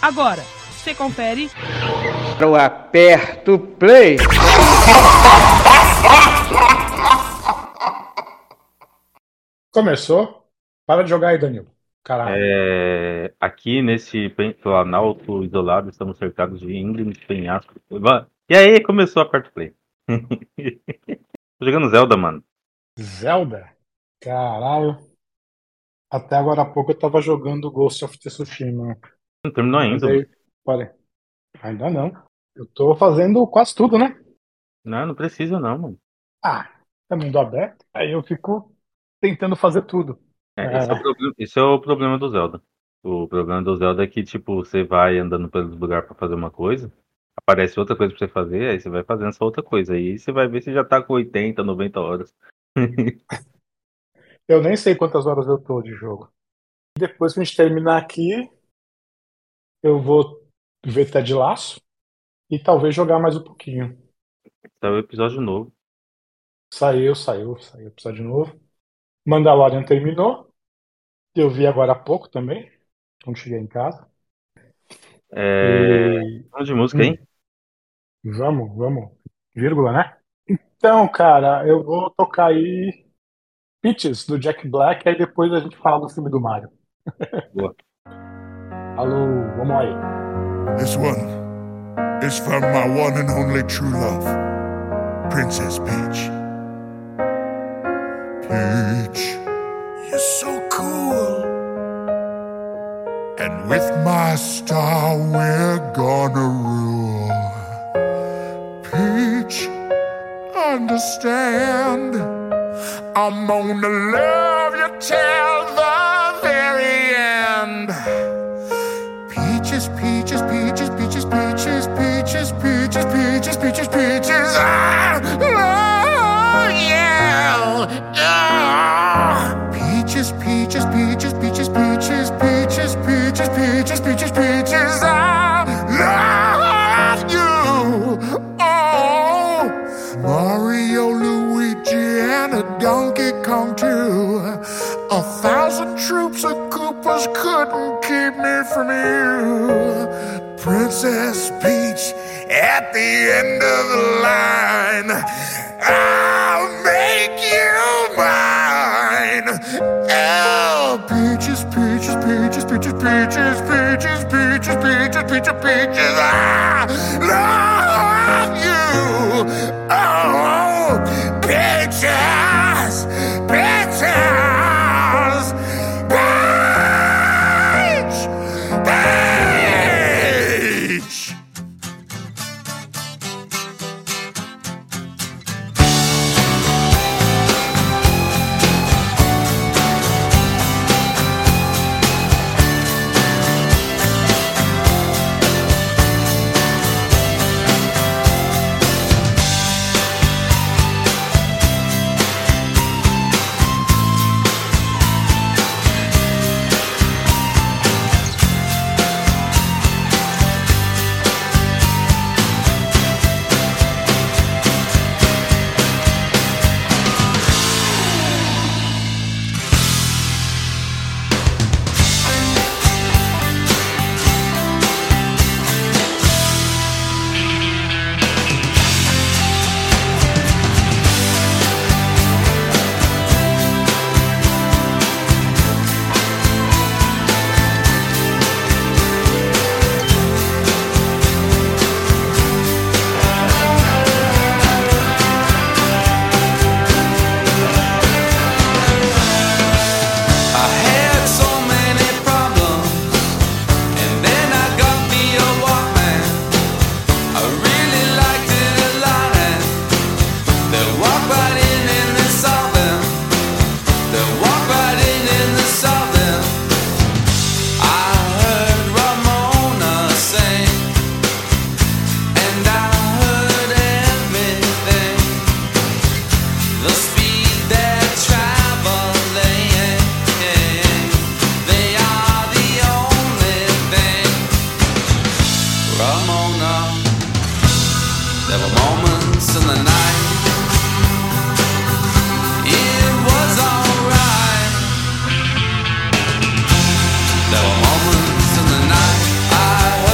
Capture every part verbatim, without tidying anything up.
Agora, você confere. Eu aperto play. Começou? Para de jogar aí, Danilo. Caralho. É, aqui nesse planalto isolado, estamos cercados de íngremes penhascos. E aí, começou a quarto play. Tô jogando Zelda, mano. Zelda? Caralho. Até agora há pouco eu tava jogando Ghost of Tsushima. Não terminou ainda, Mas aí, olha, ainda não. Eu tô fazendo quase tudo, né? Não, não precisa não, mano. Ah, é mundo aberto. Aí eu fico tentando fazer tudo. É, esse, é o É, problema, esse é o problema do Zelda. O problema do Zelda é que, tipo, você vai andando pelos lugares pra fazer uma coisa, aparece outra coisa pra você fazer, aí você vai fazendo essa outra coisa. Aí você vai ver se já tá com oitenta, noventa horas. eu nem sei quantas horas eu tô de jogo. Depois que a gente terminar aqui, eu vou ver Ted Laço e talvez jogar mais um pouquinho. Tá o episódio novo. Saiu, saiu, saiu o episódio novo. Mandalorian terminou. Eu vi agora há pouco também, quando cheguei em casa. É... E. Vamos de música, Hum, hein? vamos, vamos. Vírgula, né? Então, cara, eu vou tocar aí Peaches, do Jack Black, aí depois a gente fala do filme do Mario. Boa. Alô, vamos aí. This one is from my one and only true love, Princess Peach. Peach, you're so cool. And with my star, we're gonna rule. Peach, understand, I'm gonna love you till the very end. Peaches, peaches, peaches, peaches, peaches, peaches, peaches, peaches, peaches, peaches. Ah, oh, yeah. Ah. Peaches, peaches, peaches, peaches, peaches, peaches, peaches, peaches, peaches, peaches. I love you. Oh, Mario, Luigi, and a Donkey Kong too. A thousand troops of Koopas couldn't keep me from you. Princess Peach at the end of the line. I'll make you mine. Oh, peaches, peaches, peaches, peaches, peaches, peaches, peaches, peaches, peaches, peaches. I love you. Oh, peaches, peaches. There were moments in the night I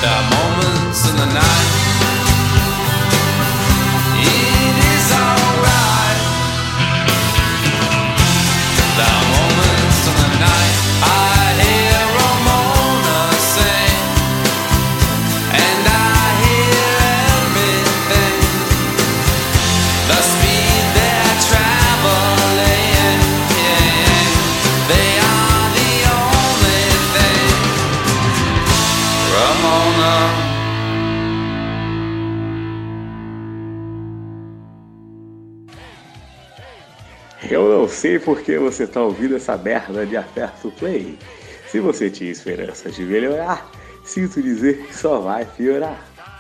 Eu não sei porque você está ouvindo essa merda de Aperto Play. Se você tinha esperanças de melhorar, sinto dizer que só vai piorar.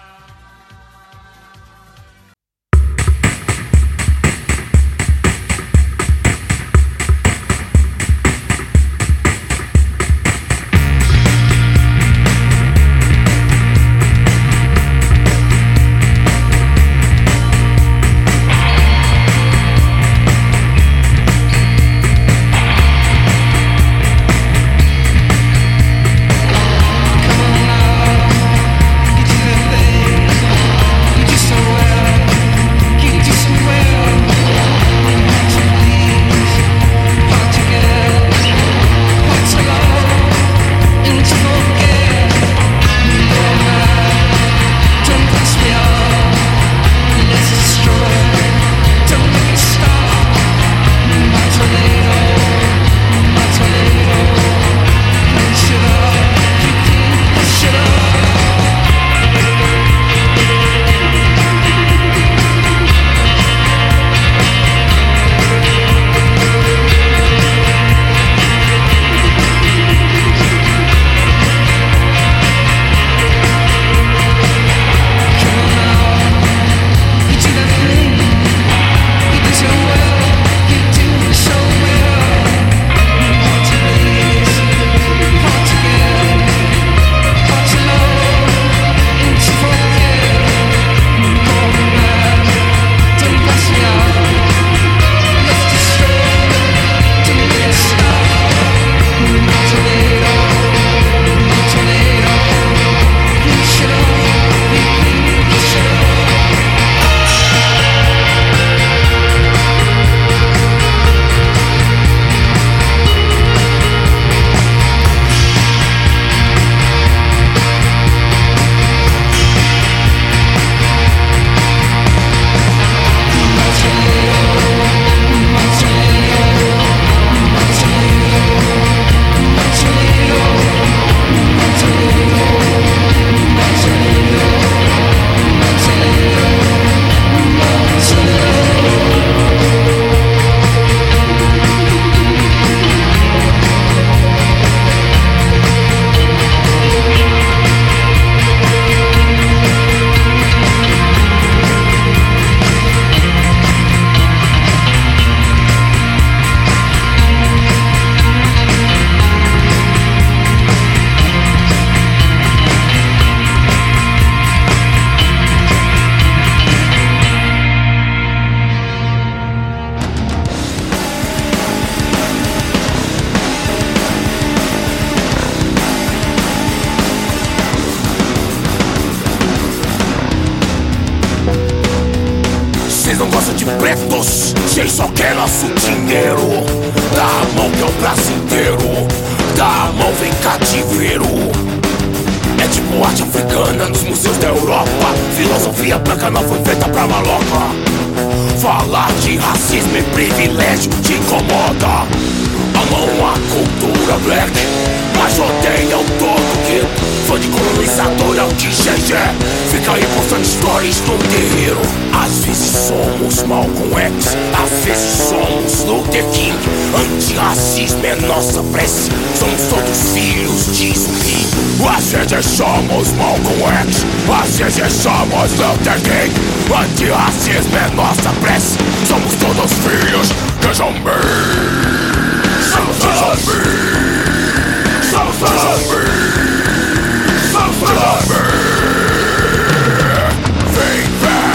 pretos, cês só quer nosso dinheiro. Dá a mão que é o braço inteiro, dá a mão, vem cativeiro. É tipo arte africana nos museus da Europa. Filosofia branca não foi feita pra maloca. Falar de racismo e privilégio te incomoda. Amam a cultura black, mas odeiam todo gueto. Fã de colonizador é o de G G. Fica aí postando stories no terreiro. Às vezes somos Malcolm X, às vezes somos Luther King. Antirracismo é nossa prece, somos todos filhos de zumbi. Às vezes somos Malcolm X, às vezes somos Luther King. Antirracismo é nossa prece, somos todos filhos de zumbi. Somos de zumbi. Somos de zumbi. Somos de zumbi. Vem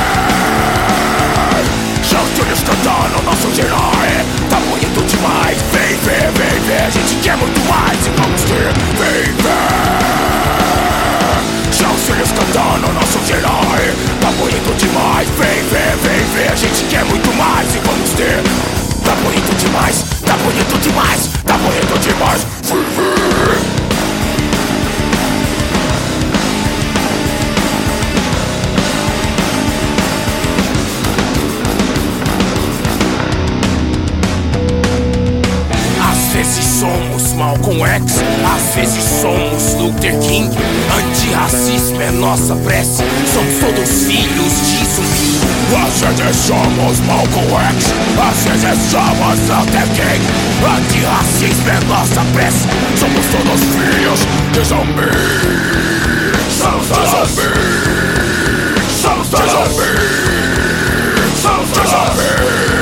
ver Chantilhos cantando nosso herói. Tá bonito demais. Vem ver, vem ver, a gente quer muito mais e vamos ter. Vem ver Chantilhos Malcolm X, às vezes somos Luther King. Antirracismo é nossa prece, somos todos filhos de zumbi. Às vezes somos Malcolm X, às vezes somos Luther King. Antirracismo é nossa prece, somos todos filhos de zumbi. Somos de zumbi. Somos de zumbi. Somos de zumbi.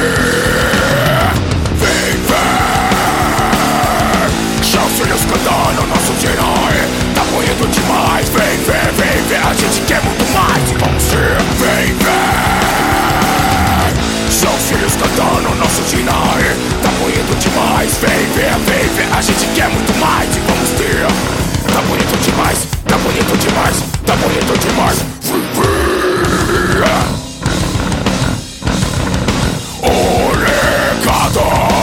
Filhos cantando nosso herói, tá bonito demais. Vem ver, vem ver, a gente quer muito mais e vamos ser. Vem ver, são os filhos cantando nosso herói, tá bonito demais. Vem ver, vem ver, a gente quer muito mais e vamos ter. Tá bonito demais, tá bonito demais, tá bonito demais. Vem ver, o legado.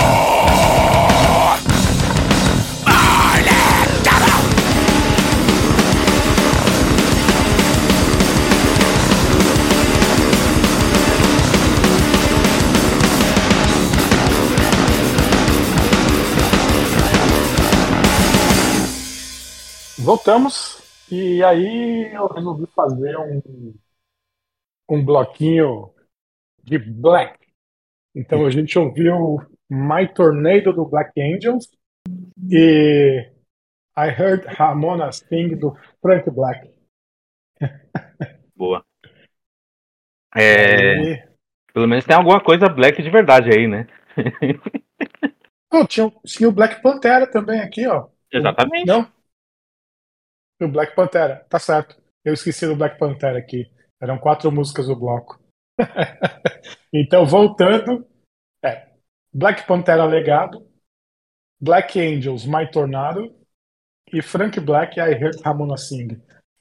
Voltamos, e aí eu resolvi fazer um, um bloquinho de Black. Então a gente ouviu My Tornado do Black Angels e I Heard Ramona Sing do Frank Black. Boa. É, E... Pelo menos tem alguma coisa Black de verdade aí, né? Oh, tinha, tinha o Black Pantera também aqui, ó. Exatamente. Não? O Black Pantera, tá certo. Eu esqueci do Black Pantera aqui. Eram quatro músicas do bloco. Então, voltando. É, Black Pantera Legado, Black Angels, My Tornado e Frank Black, I Heard Ramona Sing.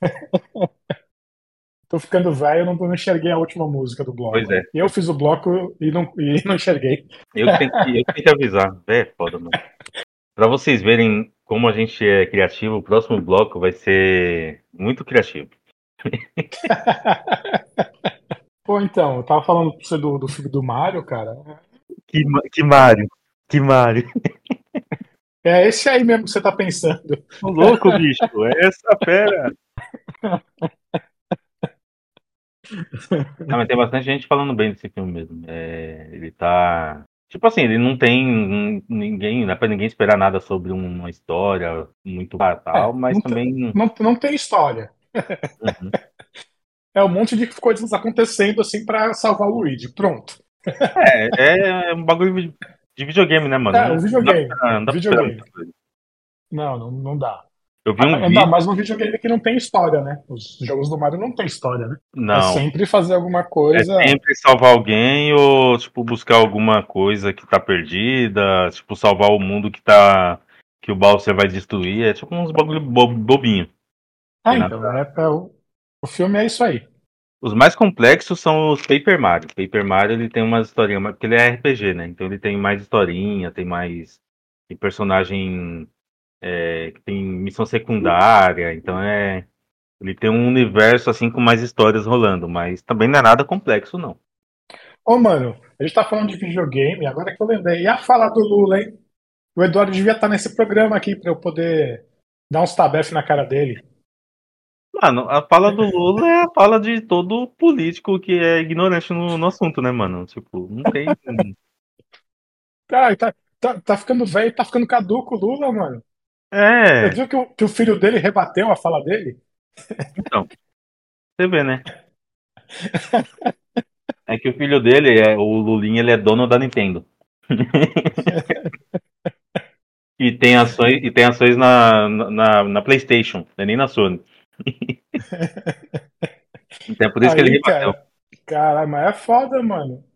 Tô ficando velho, não, não enxerguei a última música do bloco. Pois é. Eu fiz o bloco e não, e não enxerguei. Eu tenho que, eu tenho que avisar. É foda, mano. Pra vocês verem como a gente é criativo, o próximo bloco vai ser muito criativo. Pô, então, eu tava falando pra você do, do filme do Mario, cara. Que, que Mario. Que Mario. É esse aí mesmo que você tá pensando. Tô louco, bicho. É essa fera. Não, mas tem bastante gente falando bem desse filme mesmo. É, ele tá... Tipo assim, ele não tem ninguém, não dá pra ninguém esperar nada sobre uma história muito fatal, É, mas não também... Tem, não, não tem história. Uhum. É um monte de coisas acontecendo assim pra salvar o Luigi. Pronto. É, é um bagulho de videogame, né, mano? É, um videogame. Não dá pra, não dá pra videogame. esperar muita coisa. Não, não, não dá. Eu vi um Ainda vídeo... mais no videogame que não tem história, né? Os jogos do Mario não tem história, né? Não. É sempre fazer alguma coisa. É sempre salvar alguém ou, tipo, buscar alguma coisa que tá perdida, tipo, salvar o mundo que tá... que o Bowser vai destruir. É tipo uns bagulho bo bobinho. Ah, então, é, é, o, o filme é isso aí. Os mais complexos são os Paper Mario. Paper Mario, ele tem umas historinhas, porque ele é R P G, né? Então ele tem mais historinha, tem mais tem personagem é, que tem missão secundária, então é... Ele tem um universo, assim, com mais histórias rolando, mas também não é nada complexo, não. Ô, mano, a gente tá falando de videogame, agora que eu lembrei. E a fala do Lula, hein? O Eduardo devia estar nesse programa aqui pra eu poder dar uns tabef na cara dele. Mano, a fala do Lula é a fala de todo político que é ignorante no, no assunto, né, mano? Tipo, não tem... Tá, tá, tá, tá ficando velho, tá ficando caduco o Lula, mano. É, Você viu que o, que o filho dele rebateu a fala dele? então, você vê, né? É que o filho dele, é, o Lulinha, ele é dono da Nintendo. E tem ações, e tem ações na, na, na PlayStation, não é nem na Sony. Então é por isso que ele Aí, rebateu. cara, caralho, mas é foda, mano.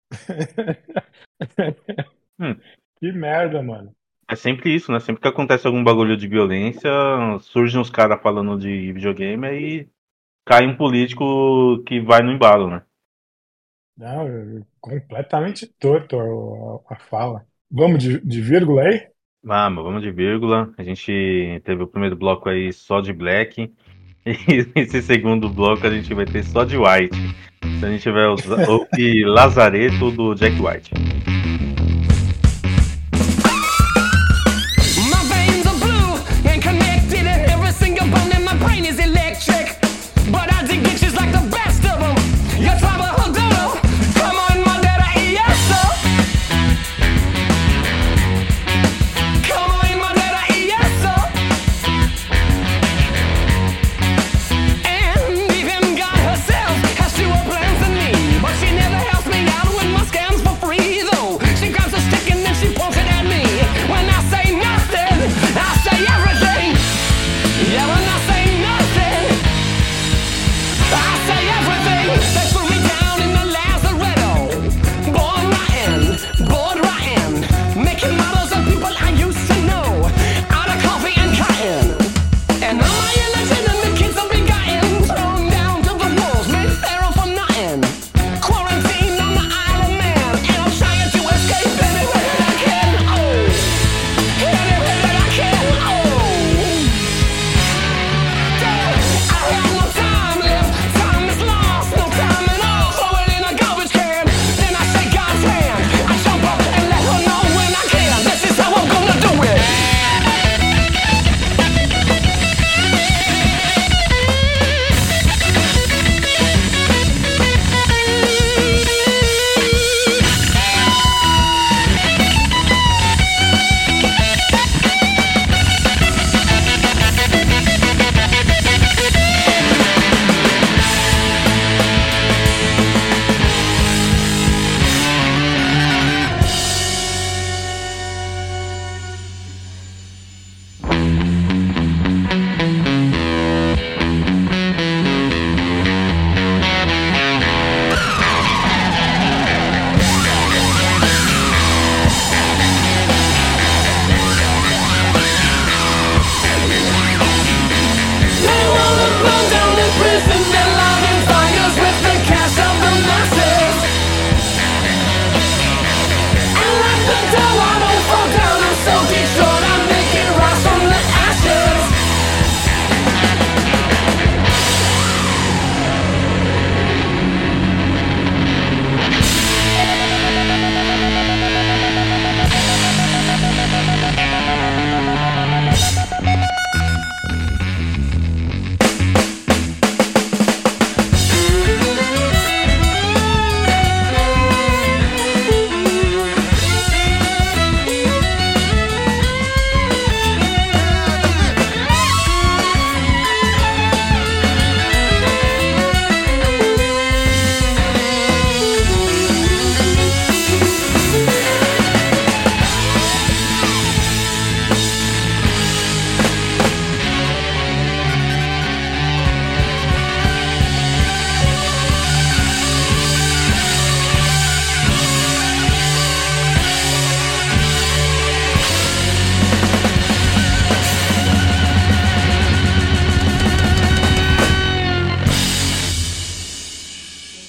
Hum. Que merda, mano. É sempre isso, né? Sempre que acontece algum bagulho de violência, surgem uns caras falando de videogame e cai um político que vai no embalo, né? Não, completamente torto a, a fala. Vamos de, de vírgula aí? Vamos, vamos de vírgula. A gente teve o primeiro bloco aí só de Black. E esse segundo bloco a gente vai ter só de White. Então a gente vai ouvir Lazareto do Jack White. My veins are blue.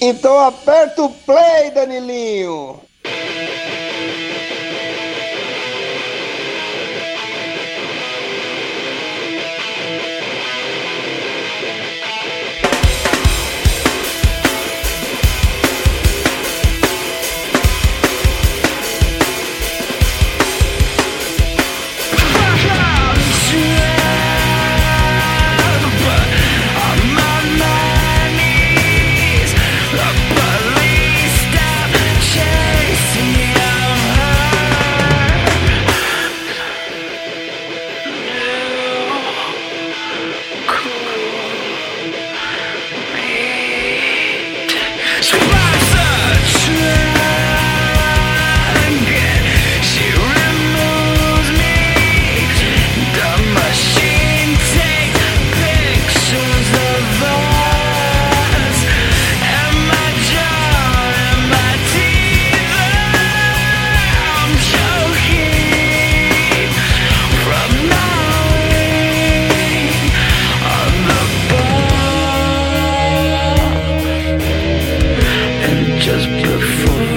Então aperta o play, Danilinho. Just before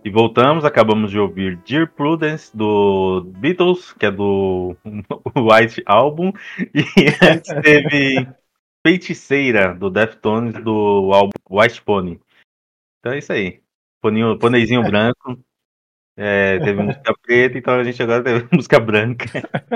E voltamos, acabamos de ouvir Dear Prudence do Beatles, que é do White Album, e antes teve Feiticeira do Deftones do álbum White Pony. Então é isso aí. Poninho, Poneizinho branco, é, teve música preta, então a gente agora teve música branca.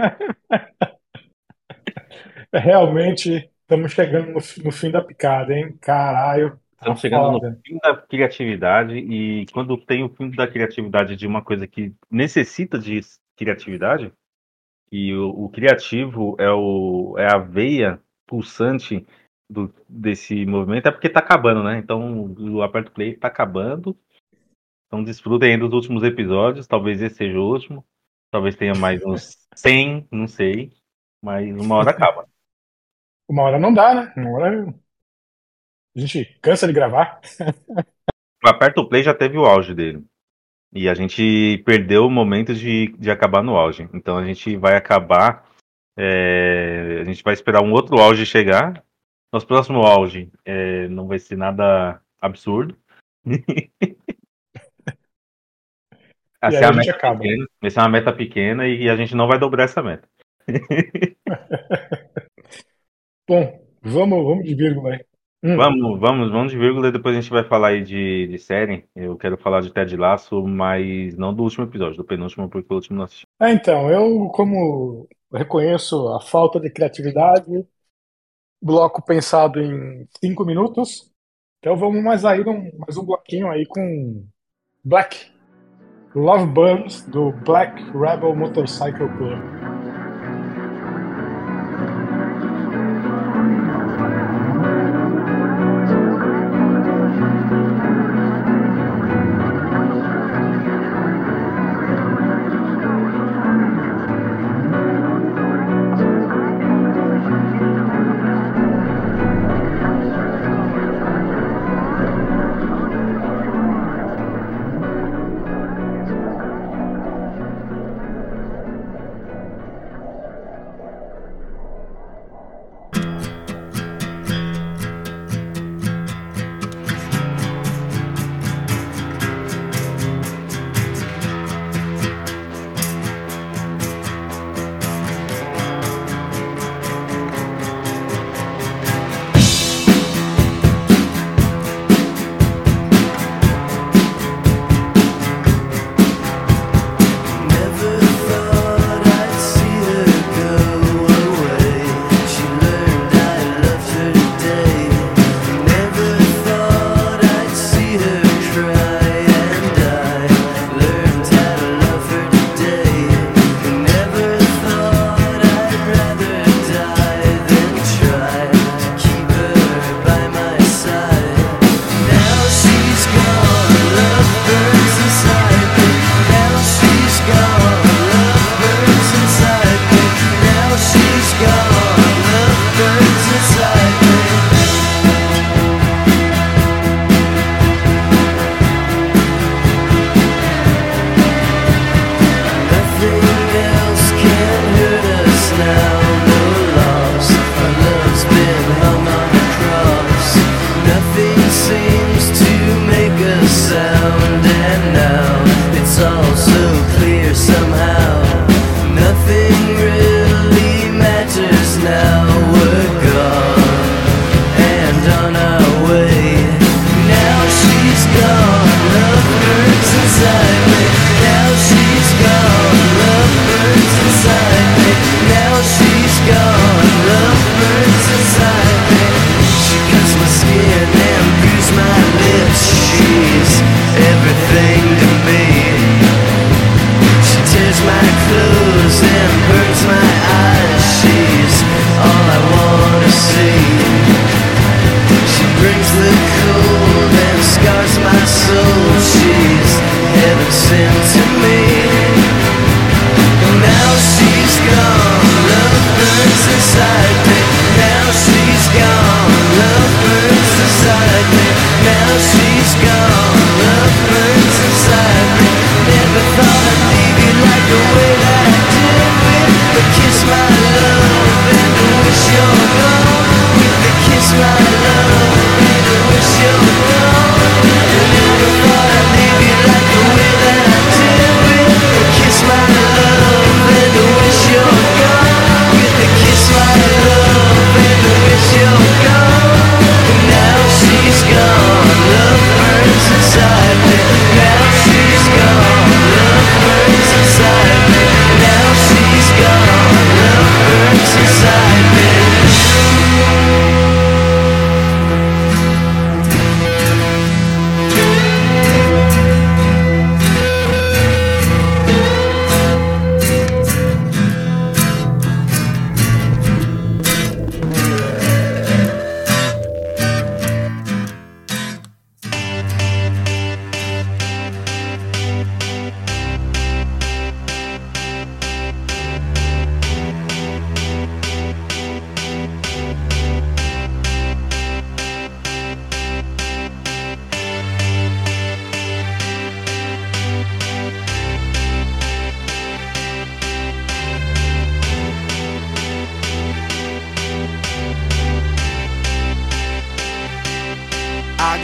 Realmente estamos chegando no, no fim da picada, hein? Caralho. Estamos Tá chegando no foda. fim da criatividade, e quando tem o fim da criatividade de uma coisa que necessita de criatividade, e o, o criativo é, o, é a veia pulsante do, desse movimento, é porque tá acabando, né? Então o Aperto Play tá acabando. Então desfrutem aí dos últimos episódios, talvez esse seja o último, talvez tenha mais uns cem, não sei, mas uma hora acaba. Uma hora não dá, né? Uma hora a gente cansa de gravar. O Aperto Play já teve o auge dele. E a gente perdeu o momento de, de acabar no auge. Então a gente vai acabar. é, a gente vai esperar um outro auge chegar. Nosso próximo auge é, não vai ser nada absurdo. Vai E ser aí a a gente meta acaba. pequena. Vai ser uma meta pequena e a gente não vai dobrar essa meta. Bom, vamos, vamos de vírgula aí. Hum. Vamos, vamos, vamos de vírgula e depois a gente vai falar aí de, de série. Eu quero falar de Ted Lasso, mas não do último episódio, do penúltimo, porque o último não assisti. É, então, eu como reconheço a falta de criatividade, bloco pensado em cinco minutos, então vamos mais aí um, mais um bloquinho aí com Black Love Burns do Black Rebel Motorcycle Club.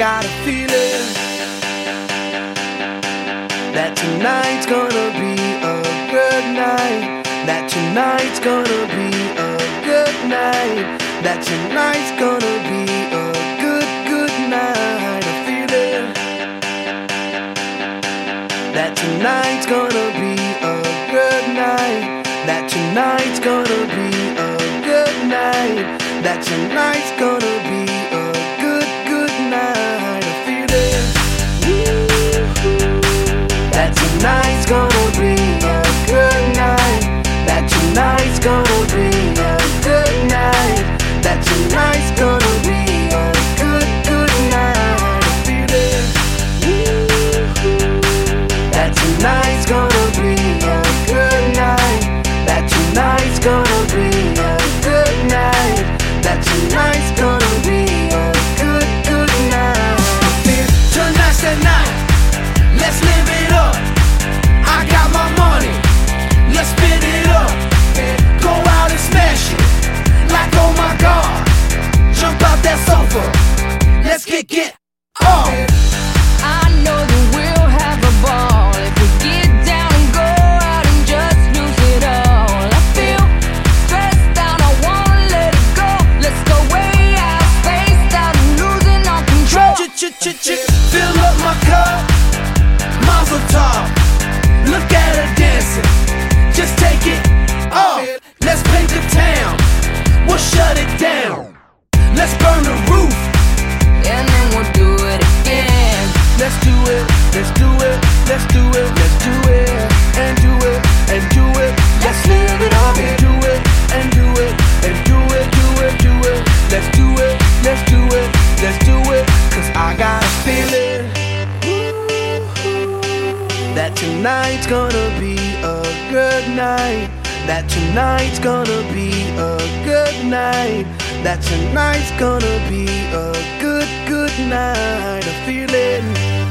got a feeling that tonight's gonna be a good night. That tonight's gonna be a good night. That tonight's gonna be a good, good night. A feeling that tonight's gonna be a good night. That tonight's gonna be a good night. That tonight's gonna be a good, good night. A feeling that tonight's gonna be a good night. That tonight's gonna be a good night. That tonight's gonna be a good, good night. A feeling that tonight's gonna be a good night. That tonight's gonna be a good night. That tonight's gonna be a good, good night. Tonight's the night. Let's live it up. I got my money. Let's spin it up. Go out and smash it. Like oh my God. Jump out that sofa. Let's get get off. I know that we'll have a ball if we get down and go out and just lose it all. I feel stressed out, I wanna let it go. Let's go way out, spaced out, and losing all control. Ch-ch-ch-ch, fill up my cup. Mazel tov. Look at her dancing. Just take it off. Let's paint the town. We'll shut it down. Let's burn the roof. And then we'll do it again. Let's do it, let's do it, let's do it, let's do it, and do it, and do it. Let's live it up and do it, and do it, and do it, do it, do it. Let's do it, let's do it, let's do it. Cause I got a feeling that tonight's gonna be a good night. That tonight's gonna be a good night. That tonight's gonna be a good, good night. A feeling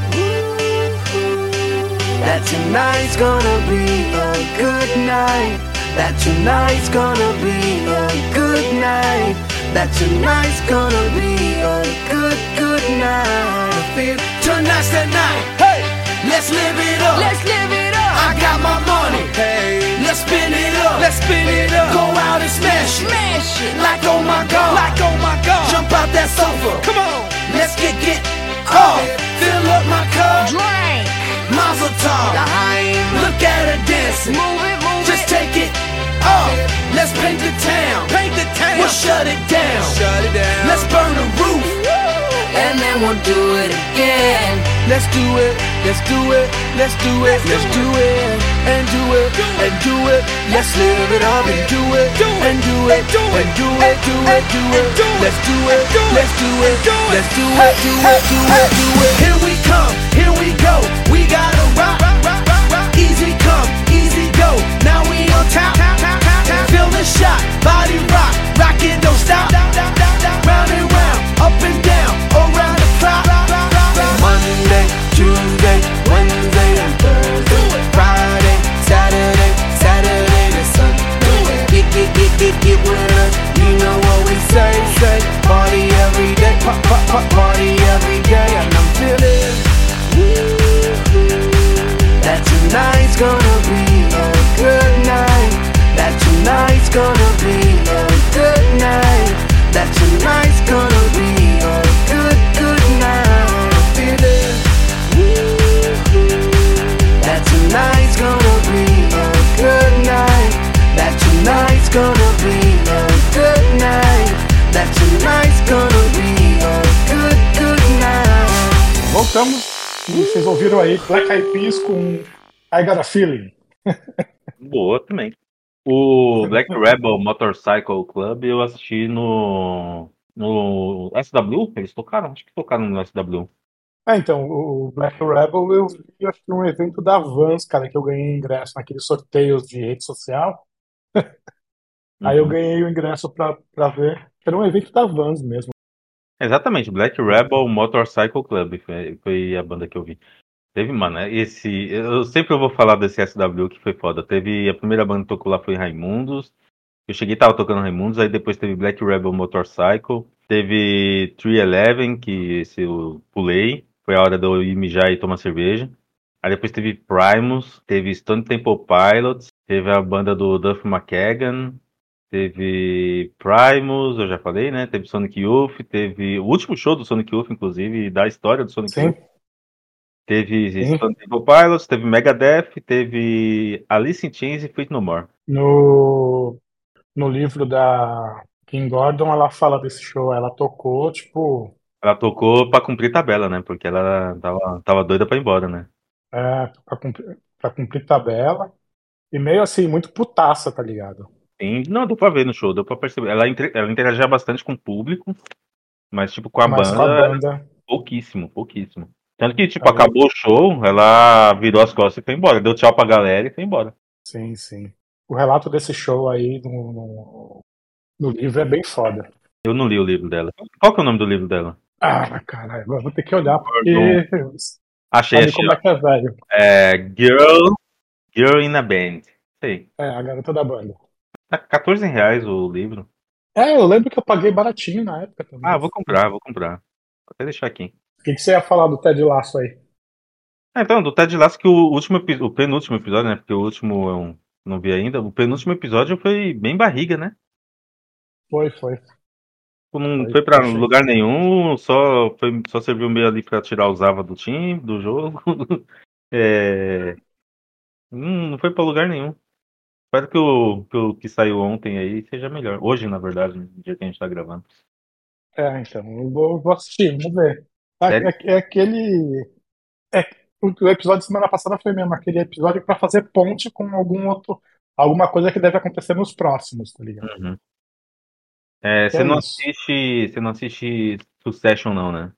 that tonight's gonna be a good night. That tonight's gonna be a good night. That tonight's gonna be a good, good night. I feel tonight's the night. Hey, let's live it up. Let's live it up. I got my money. Hey, let's spin it up. Let's spin it up. Go out and smash it. Smash it. Like oh my God. Like oh my God. Jump out that sofa. Come on. Let's get get off. Fill up my cup. Drink. Mazel tov. Look at her dancing. Move it, move Just it. take it off. Let's paint the town. Paint the town. We'll shut it down. Shut it down. Let's burn the roof. And then we'll do it again. Let's do it. Let's do it. Let's do it. Let's do it. And do it. And do it. Let's live it up and do it. And do it. And do it. Do it. Do it. Let's do it. Let's do it. Let's do it. Do it. Do it. Do it. Here we come. Here we go. We gotta rock. Easy come. Easy go. Now we on top. Feel the shot. Body rock. Rockin', don't stop. Round and round. Up and down. Around the clock. Monday, Tuesday, Wednesday, and Thursday. Friday, Saturday, Saturday to Sunday. Get, get, get, get, get with us. You know what we say, say. Party every day, pop, pop, pop, party every day. And I'm feeling that tonight's gonna be a good night. That tonight's gonna be a good night. That tonight's gonna be a good, good night. I'm feeling that tonight's gonna be a good night. That tonight's gonna be a good night. That tonight's gonna be a good, good night. Voltamos. E vocês ouviram aí Black Eyed Peas com I Got a Feeling. Boa também. O Black Rebel Motorcycle Club eu assisti no, no S W? Eles tocaram? Acho que tocaram no S W. Ah, então, o Black Rebel eu vi, acho que um evento da Vans, cara, que eu ganhei ingresso naqueles sorteios de rede social. Aí eu Uhum. ganhei o ingresso pra, pra ver. Era um evento da Vans mesmo. Exatamente, Black Rebel Motorcycle Club foi, foi a banda que eu vi. Teve, mano, esse. Eu sempre vou falar desse S W que foi foda. Teve. A primeira banda que tocou lá foi Raimundos. Eu cheguei e tava tocando Raimundos, aí depois teve Black Rebel Motorcycle. Teve três eleven, que esse eu pulei. Foi a hora de eu ir mijar e tomar cerveja. Aí depois teve Primus, teve Stone Temple Pilots, teve a banda do Duff McKagan, teve Primus, eu já falei, né? Teve Sonic Youth, teve o último show do Sonic Youth, inclusive, da história do Sonic Sim, Youth. Teve sim. Stone Temple Pilots, teve Megadeth, teve Alice in Chains e Faith No More. No, no livro da Kim Gordon, ela fala desse show. Ela tocou, tipo, Ela tocou pra cumprir tabela, né? Porque ela tava, tava doida pra ir embora, né? é, pra cumprir, pra cumprir tabela. E meio assim, muito putaça, tá ligado? Sim, não, deu pra ver no show, deu pra perceber. Ela, inter- ela interagia bastante com o público, mas, tipo, com a Mas com a banda, banda. pouquíssimo, pouquíssimo. Tanto que, tipo, Aí, acabou o show, ela virou as costas e foi embora. Deu tchau pra galera e foi embora. sim, sim. O relato desse show aí no, no, no livro é bem foda. Eu não li o livro dela. Qual que é o nome do livro dela? Ah, caralho, agora vou ter que olhar, porque Achei, sabe achei. como é que é velho. É Girl, Girl in a Band. Sei. É, a garota da banda. Tá quatorze reais o livro. É, eu lembro que eu paguei baratinho na época também. Ah, vou comprar, vou comprar. Vou até deixar aqui. O que, que você ia falar do Ted Lasso aí? Ah, então, do Ted Lasso, que o último epi- o penúltimo episódio, né? Porque o último eu não vi ainda. O penúltimo episódio foi bem barriga, né? Foi, foi. Não Foi, foi pra achei. lugar nenhum, só, foi, só serviu meio ali pra tirar o Zava do time, do jogo. É, hum, não foi pra lugar nenhum. Espero que o, que o que saiu ontem aí seja melhor. Hoje, na verdade, no dia que a gente tá gravando. É, então, eu vou, vou assistir, vamos ver. É, Sério? é- é aquele. É, o, o episódio de semana passada foi mesmo, aquele episódio pra fazer ponte com algum outro. Alguma coisa que deve acontecer nos próximos, tá ligado? Uhum. É, Que você é não isso. assiste. Você não assiste Succession, não, né?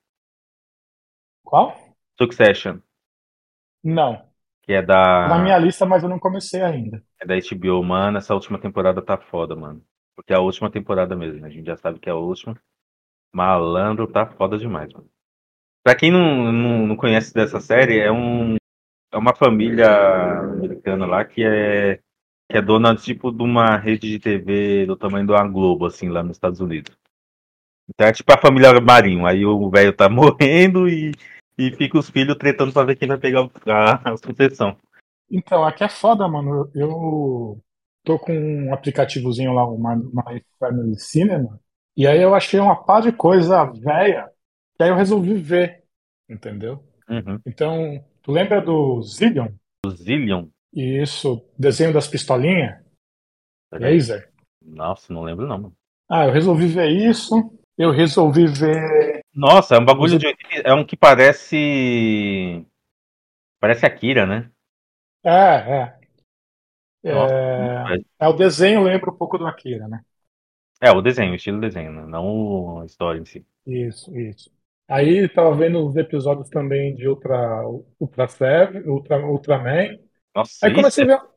Qual? Succession, Não. que é Tá na da, minha lista, mas eu não comecei ainda. é da H B O. Mano, essa última temporada tá foda, mano. Porque é a última temporada mesmo, né? A gente já sabe que é a última. Malandro tá foda demais, mano. Pra quem não, não, não conhece dessa série, é, um, é uma família americana lá que é, que é dona, tipo, de uma rede de T V do tamanho da Globo, assim, lá nos Estados Unidos. Então é tipo a família Marinho. Aí o velho tá morrendo e, e fica os filhos tretando pra ver quem vai pegar a, a sucessão. Então, aqui é foda, mano. Eu tô com um aplicativozinho lá, o My, My Family Cinema, e aí eu achei uma pá de coisa velha, que aí eu resolvi ver, entendeu? Uhum. Então, tu lembra do Zillion? O Zillion? Isso, desenho das pistolinhas? Peraí. Laser? Nossa, não lembro não, mano. Ah, eu resolvi ver isso. Eu resolvi ver. Nossa, é um bagulho Os- de. É um que parece. Parece Akira, né? É, é. Nossa. É, é o desenho, lembra um pouco do Akira, né? É, o desenho, o estilo desenho, né? Não a história em si. Isso, isso. Aí tava vendo os episódios também de Ultra, Ultra Seven, Ultra, Ultraman. Nossa, Aí isso. comecei a ver,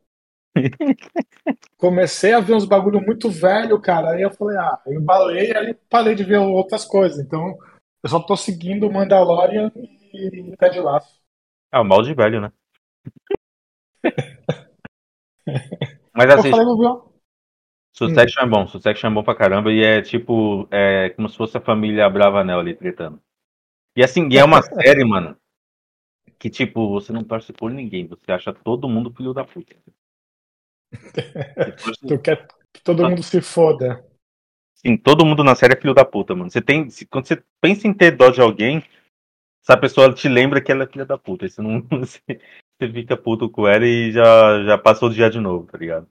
comecei a ver uns bagulho muito velho, cara. Aí eu falei, ah, eu embalei, aí parei de ver outras coisas. Então, eu só tô seguindo o Mandalorian e Ted Lasso. É o mal de velho, né? Mas Eu assim, falei, não viu? Succession é bom, Succession é bom pra caramba e é tipo, é como se fosse a família Bravanel ali tretando. E assim, e é uma série, mano, que tipo, você não torce por ninguém, você acha todo mundo filho da puta. Você torce- Tu quer que todo mundo se foda. Sim, todo mundo na série é filho da puta, mano. Você tem, se- quando você pensa em ter dó de alguém, essa pessoa te lembra que ela é filha da puta. Aí você não, você, você fica puto com ela e já, já passou o dia de novo, tá ligado?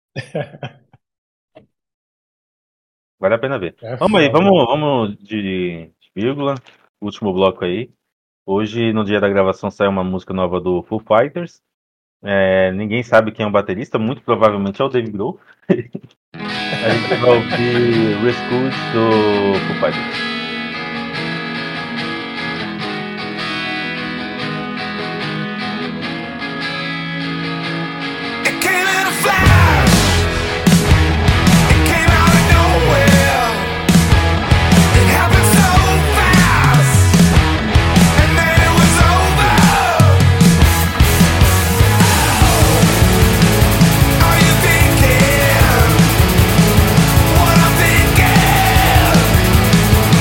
Vale a pena ver. É Vamos aí, foda. vamos, vamos de, de vírgula, último bloco aí. Hoje, no dia da gravação, saiu uma música nova do Foo Fighters. É, ninguém sabe quem é o baterista, muito provavelmente é o Dave Grohl. A gente vai ouvir Rescue do Foo Fighters. It came in a flash. It came out of nowhere. It happened so fast, and then it was over. Are you thinking what I'm thinking?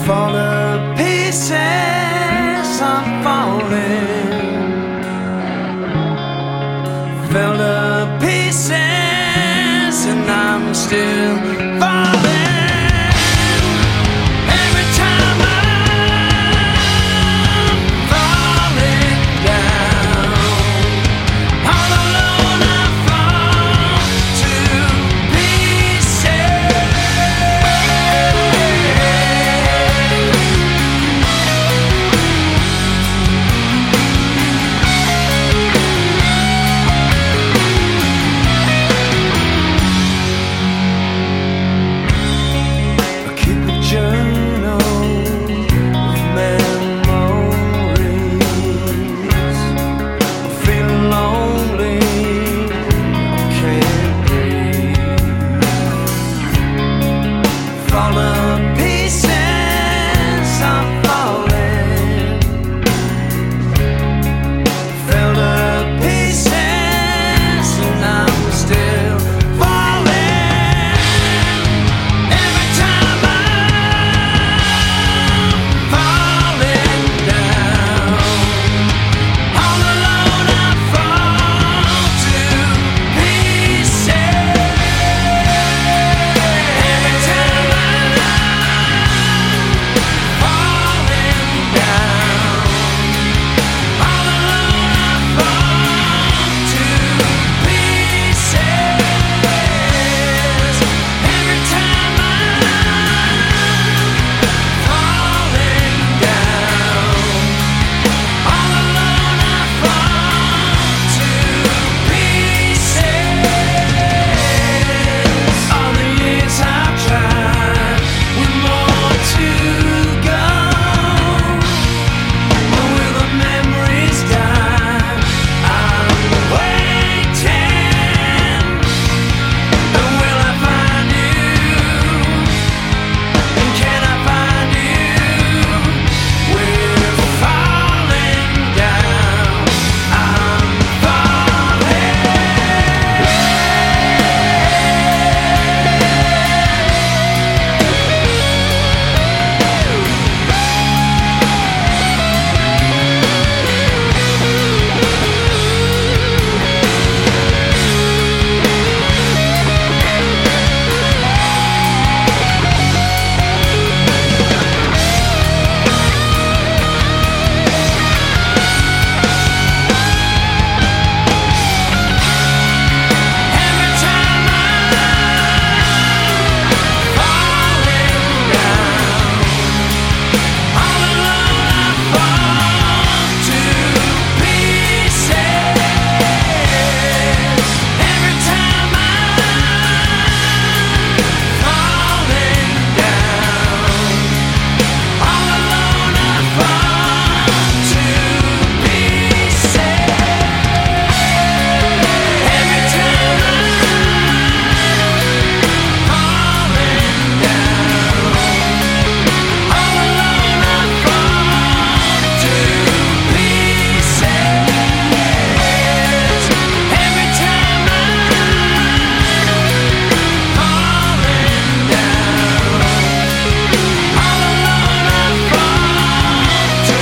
fall to pieces, I'm falling. Fell to pieces, and I'm still falling. Every time I'm falling down, all alone I fall to pieces. I keep a journal of memories. I'm feeling lonely, I can't breathe. Fall to pieces, I'm falling. Fell to pieces, and I'm still falling. Every time I'm falling down, all alone I fall to pieces. Every time I'm falling down, all alone I fall to pieces. Every time I'm falling down, all alone I fall to pieces. All the years I've tried, with more to go. Will the memories die? I'm waiting. And will I find you? And can I find you? We're falling down. I'm falling. Every time I'm falling down, all alone I fall to pieces. Every time I'm falling down, all alone I fall to pieces. Every time I'm falling down, all alone I fall to pieces. Every time I'm falling down, all alone I fall to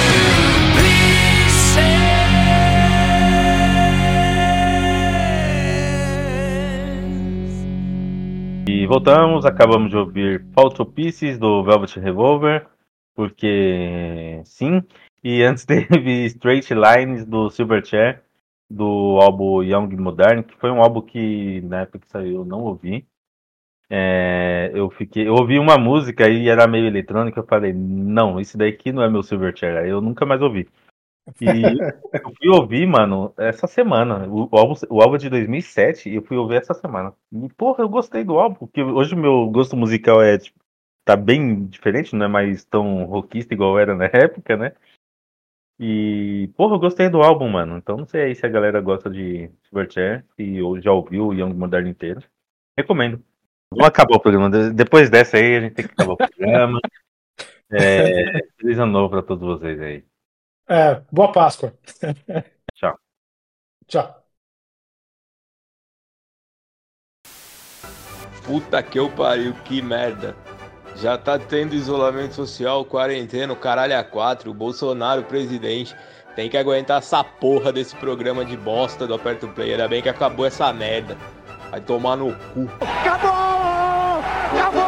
pieces. E voltamos, acabamos de ouvir Fall to Pieces do Velvet Revolver, porque sim. E antes teve Straight Lines do Silverchair, do álbum Young Modern, que foi um álbum que na época que saiu eu não ouvi. É, eu fiquei, eu ouvi uma música e era meio eletrônica, eu falei, não, isso daqui não é meu Silverchair, aí eu nunca mais ouvi. E eu fui ouvir, mano, essa semana. O, o álbum, o álbum é de dois mil e sete e eu fui ouvir essa semana. E, porra, eu gostei do álbum, porque hoje o meu gosto musical é, tipo, tá bem diferente, não é mais tão rockista igual era na época, né? E, porra, eu gostei do álbum, mano. Então não sei aí se a galera gosta de Silverchair e ou já ouviu o Young Modern inteiro. Recomendo. Vamos acabar o programa. De- Depois dessa aí, a gente tem que acabar o programa. É, feliz ano novo pra todos vocês aí. É, boa Páscoa. Tchau. Tchau. Puta que eu pariu, que merda. Já tá tendo isolamento social, quarentena, o caralho a quatro, o Bolsonaro presidente. Tem que aguentar essa porra desse programa de bosta do Aperto Play. Ainda bem que acabou essa merda. Vai tomar no cu. Acabou! Acabou!